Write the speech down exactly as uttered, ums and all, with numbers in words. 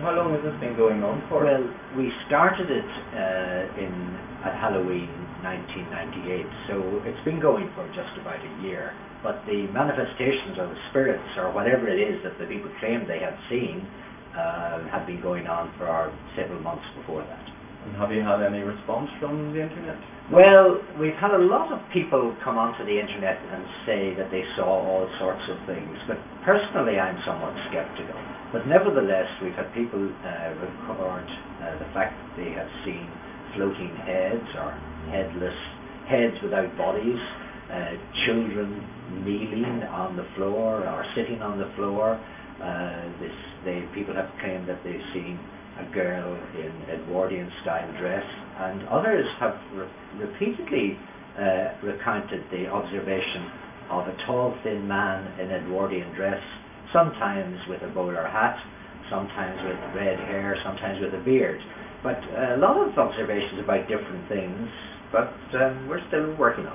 How long has this been going on for? Well, we started it uh, in at Halloween nineteen ninety-eight, so it's been going for just about a year. But the manifestations or the spirits or whatever it is that the people claim they have seen uh, have been going on for several months before that. And have you had any response from the internet? Well, we've had a lot of people come onto the internet and say that they saw all sorts of things, but personally I'm somewhat skeptical. But nevertheless, we've had people uh, record uh, the fact that they have seen floating heads or headless heads without bodies, uh, children kneeling on the floor or sitting on the floor. Uh, this, they, people have claimed that they've seen a girl in Edwardian style dress, and others have re- repeatedly uh, recounted the observation of a tall thin man in Edwardian dress, sometimes with a bowler hat, sometimes with red hair, sometimes with a beard. But a lot of observations about different things, but um, we're still working on it.